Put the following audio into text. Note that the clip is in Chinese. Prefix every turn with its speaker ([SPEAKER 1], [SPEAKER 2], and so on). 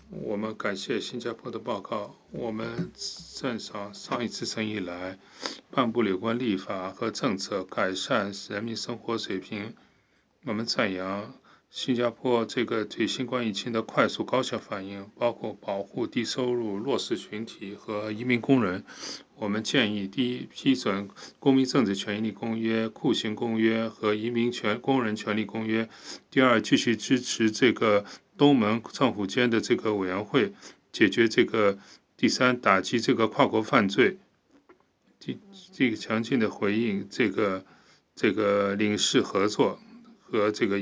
[SPEAKER 1] 我们感谢新加坡的报告。我们赞赏上一次成以来颁布有关立法和政策，改善人民生活水平。我们赞扬新加坡这个对新冠疫情的快速高效反应，包括保护低收入弱势群体和移民工人。我们建议：第一，批准《公民政治权利公约》、《酷刑公约》和《移民工人权利公约》；第二，继续支持这个东盟政府间的这个委员会，解决这个；第三，打击这个跨国犯罪；这个强劲的回应这个领事合作和这个